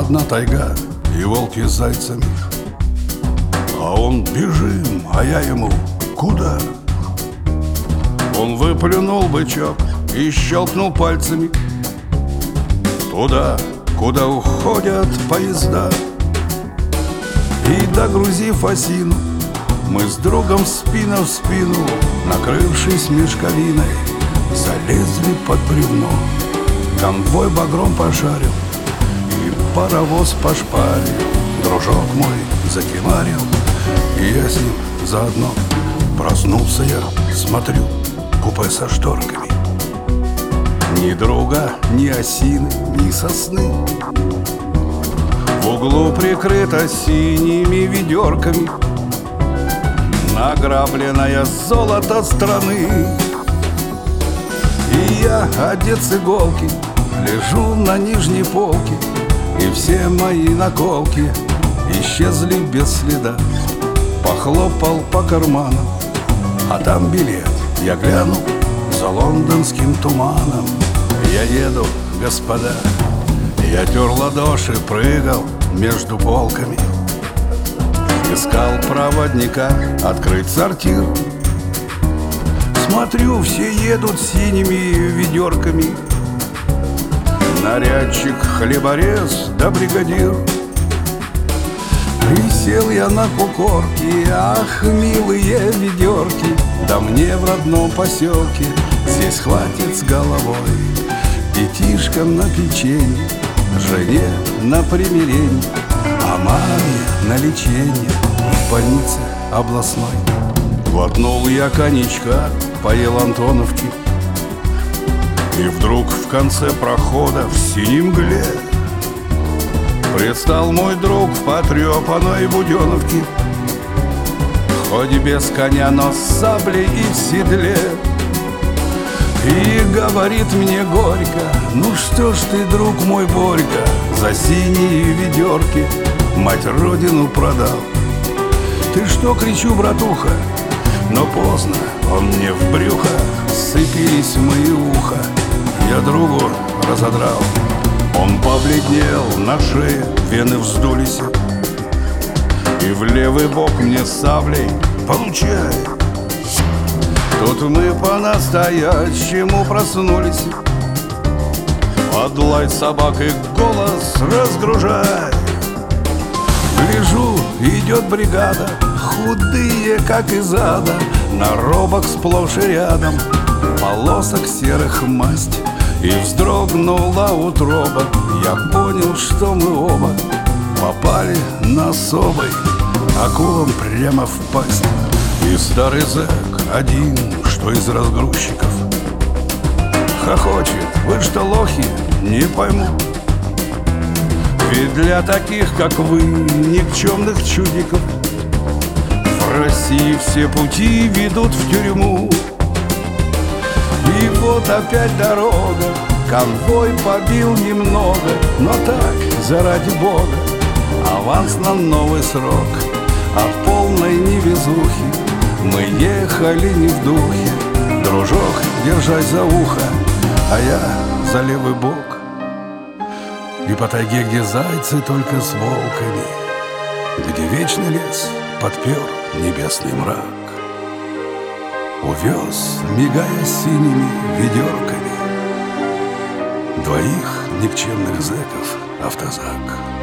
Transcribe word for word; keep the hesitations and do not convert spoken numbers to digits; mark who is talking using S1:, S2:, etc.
S1: одна тайга и волки с зайцами. А он: бежим, а я ему: куда? Он выплюнул бычок и щелкнул пальцами: туда, куда уходят поезда. И, догрузив осину, мы с другом спина в спину, накрывшись мешковиной, залезли под бревно. Конвой багром пошарил и паровоз пошпарил. Дружок мой закимарил, и я с ним заодно. Проснулся я, смотрю, купе со шторками. Ни друга, ни осины, ни сосны. В углу прикрыто синими ведерками награбленное золото страны. И я, одет с иголки, лежу на нижней полке, и все мои наколки исчезли без следа. Похлопал по карманам, а там билет. Я гляну: за лондонским туманом я еду, господа. Я тер ладоши, прыгал между полками, искал проводника открыть сортир. Смотрю, все едут синими ведерками. Нарядчик, хлеборез да бригадир. Присел я на кукорке, ах, милые ведерки. Да мне в родном поселке здесь хватит с головой. Детишкам на печенье, жене на примиренье, а маме на леченье в больнице областной. Глотнул я коньячка, поел Антоновки, и вдруг в конце прохода в синей мгле предстал мой друг в потрепанной буденовке. Хоть без коня, но с саблей и в седле. И говорит мне горько: ну что ж ты, друг мой Борька, за синие ведерки мать родину продал. Ты что, кричу, братуха, но поздно, он мне в брюхо. Сцепились мои уха, я другу разодрал. Он побледнел на шее, вены вздулись, и в левый бок мне саблей: получай. Тут мы по-настоящему проснулись. Под лай собак и голос: разгружай. Гляжу, идет бригада, худые, как из ада, наробок сплошь и рядом, полосок серых масть. И вздрогнула утроба, я понял, что мы оба попали на особой акулам прямо в пасть. И старый зэк один, что из разгрузчиков, хохочет: вы что, лохи, не пойму. Ведь для таких, как вы, никчемных чудиков, в России все пути ведут в тюрьму. И вот опять дорога, конвой побил немного, но так, заради бога, аванс на новый срок. От полной невезухи мы ехали не в духе. Дружок, держась за ухо, а я за левый бок. И по тайге, где зайцы только с волками, где вечный лес подпер небесный мрак, увез, мигая синими ведерками, двоих никчемных зэков автозак.